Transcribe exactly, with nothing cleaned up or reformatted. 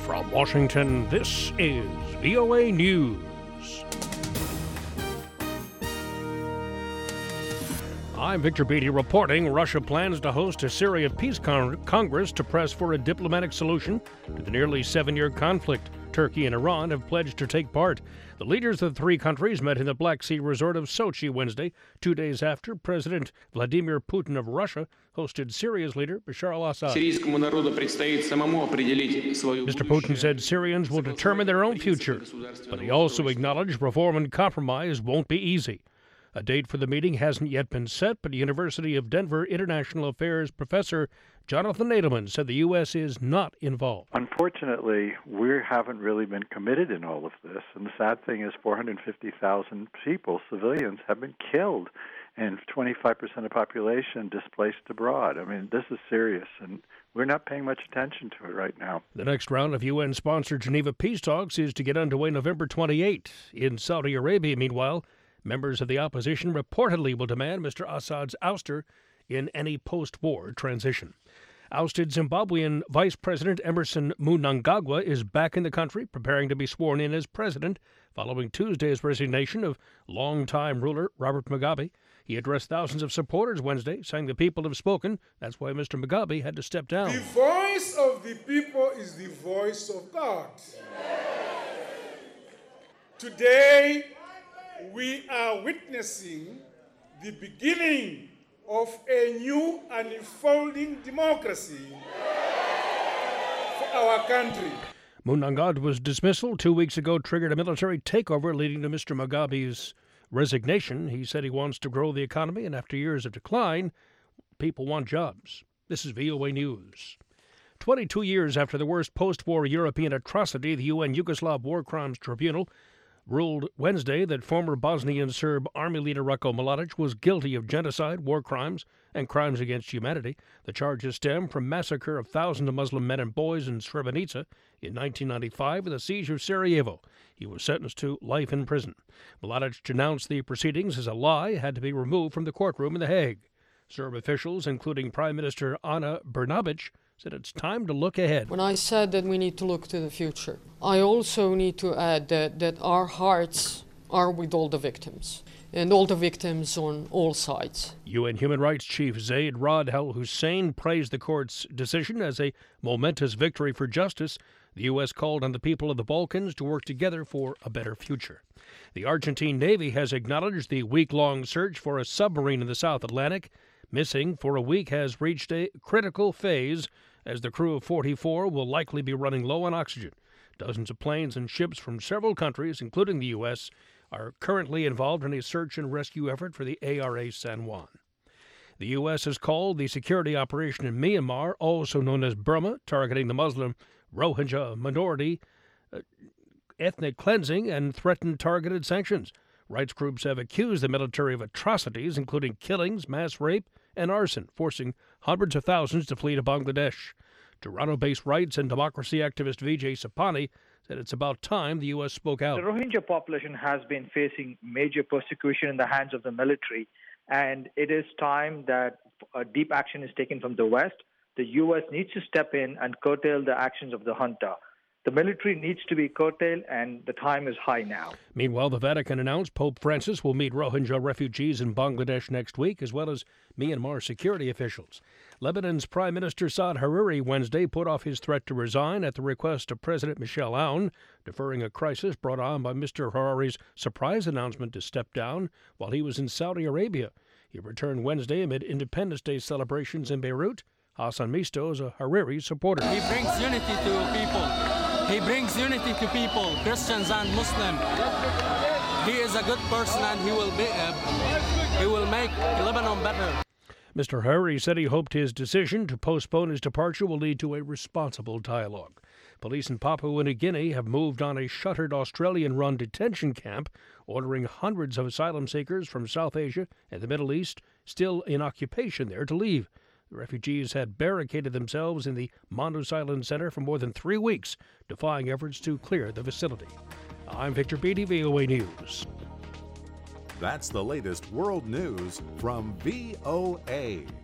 From Washington, this is V O A News. I'm Victor Beatty reporting Russia plans to host a Syria Peace Con- Congress to press for a diplomatic solution to the nearly seven-year conflict. Turkey and Iran have pledged to take part. The leaders of the three countries met in the Black Sea resort of Sochi Wednesday, two days after President Vladimir Putin of Russia hosted Syria's leader Bashar al-Assad. Mister Putin said Syrians will determine their own future, but he also acknowledged reform and compromise won't be easy. A date for the meeting hasn't yet been set, but University of Denver International Affairs professor Jonathan Nadelman said the U S is not involved. Unfortunately, we haven't really been committed in all of this, and the sad thing is four hundred fifty thousand people, civilians, have been killed, and twenty-five percent of the population displaced abroad. I mean, this is serious, and we're not paying much attention to it right now. The next round of U N-sponsored Geneva peace talks is to get underway November twenty-eighth. In Saudi Arabia, meanwhile, members of the opposition reportedly will demand Mister Assad's ouster in any post-war transition. Ousted Zimbabwean Vice President Emerson Mnangagwa is back in the country, preparing to be sworn in as president following Tuesday's resignation of longtime ruler Robert Mugabe. He addressed thousands of supporters Wednesday, saying the people have spoken. That's why Mister Mugabe had to step down. The voice of the people is the voice of God. Today, we are witnessing the beginning of a new and unfolding democracy for our country. Mnangagwa's dismissal two weeks ago triggered a military takeover leading to Mister Mugabe's resignation. He said he wants to grow the economy, and after years of decline, people want jobs. This is V O A News. twenty-two years after the worst post-war European atrocity, the U N Yugoslav War Crimes Tribunal ruled Wednesday that former Bosnian Serb army leader Ratko Mladic was guilty of genocide, war crimes, and crimes against humanity. The charges stem from massacre of thousands of Muslim men and boys in Srebrenica in nineteen ninety-five and the siege of Sarajevo. He was sentenced to life in prison. Mladic denounced the proceedings as a lie, had to be removed from the courtroom in The Hague. Serb officials, including Prime Minister Ana Brnabic, said it's time to look ahead. When I said that we need to look to the future, I also need to add that, that our hearts are with all the victims, and all the victims on all sides. U N Human Rights Chief Zaid Rad Al Hussein praised the court's decision as a momentous victory for justice. The U S called on the people of the Balkans to work together for a better future. The Argentine Navy has acknowledged the week-long search for a submarine in the South Atlantic. Missing for a week has reached a critical phase as the crew of forty-four will likely be running low on oxygen. Dozens of planes and ships from several countries, including the U S, are currently involved in a search and rescue effort for the A R A San Juan. The U S has called the security operation in Myanmar, also known as Burma, targeting the Muslim Rohingya minority, uh, ethnic cleansing, and threatened targeted sanctions. Rights groups have accused the military of atrocities, including killings, mass rape, and arson, forcing hundreds of thousands to flee to Bangladesh. Toronto-based rights and democracy activist Vijay Sapani said it's about time the U S spoke out. The Rohingya population has been facing major persecution in the hands of the military, and it is time that a deep action is taken from the West. The U S needs to step in and curtail the actions of the junta. The military needs to be curtailed, and the time is high now. Meanwhile, the Vatican announced Pope Francis will meet Rohingya refugees in Bangladesh next week, as well as Myanmar security officials. Lebanon's Prime Minister Saad Hariri Wednesday put off his threat to resign at the request of President Michel Aoun, deferring a crisis brought on by Mister Hariri's surprise announcement to step down while he was in Saudi Arabia. He returned Wednesday amid Independence Day celebrations in Beirut. Hassan Misto is a Hariri supporter. He brings unity to people. He brings unity to people, Christians and Muslims. He is a good person, and he will be. Uh, he will make Lebanon better. Mister Hariri said he hoped his decision to postpone his departure will lead to a responsible dialogue. Police in Papua New Guinea have moved on a shuttered Australian-run detention camp, ordering hundreds of asylum seekers from South Asia and the Middle East still in occupation there to leave. The refugees had barricaded themselves in the Mandus Island Center for more than three weeks, defying efforts to clear the facility. I'm Victor Beatty, V O A News. That's the latest world news from V O A.